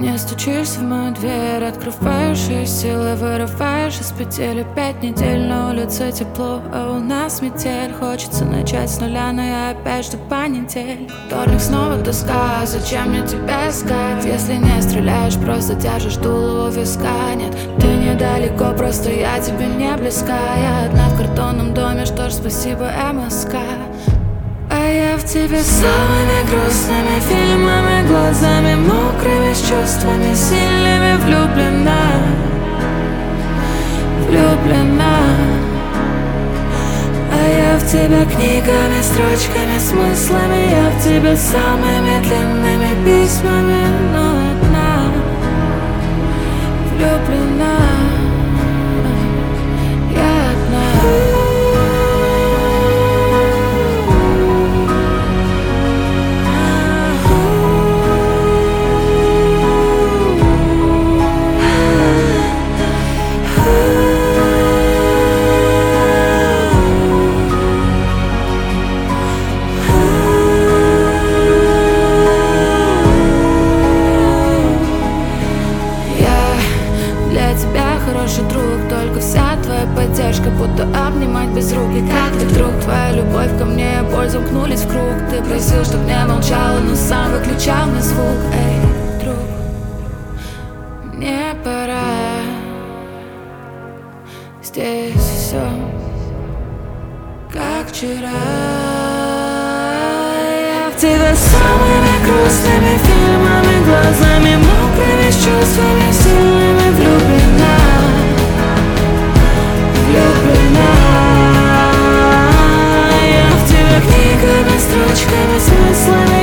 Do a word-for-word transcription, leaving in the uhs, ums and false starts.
Не стучишься в мою дверь, открываешь и силой вырываешь из петель. Пять недель на улице тепло, а у нас метель. Хочется начать с нуля, но я опять жду понедель. Вторник снова тоска, зачем мне тебя искать? Если не стреляешь, просто держишь дуло у виска. Нет, ты недалеко, просто я тебе не близка. Я одна в картонном доме, что ж, спасибо, МСК. А я в тебе самыми грустными фильмами, глазами мокрыми, с чувствами сильными влюблена, влюблена. А я в тебя книгами, строчками, смыслами. Я в тебя самыми длинными письмами, но одна влюблена. Я одна. Хороший друг, только вся твоя поддержка будто обнимать без рук. И как ты вдруг, твоя любовь ко мне, боль замкнулись в круг. Ты просил, чтоб не молчала, но сам выключал мне звук. Эй, друг, мне пора. Здесь все как вчера. Я в тебя самыми грустными фильмами, глазами мокрыми, с чувствами сильными влюблена. Влюблена. Я в тебя книгами, строчками, смыслами.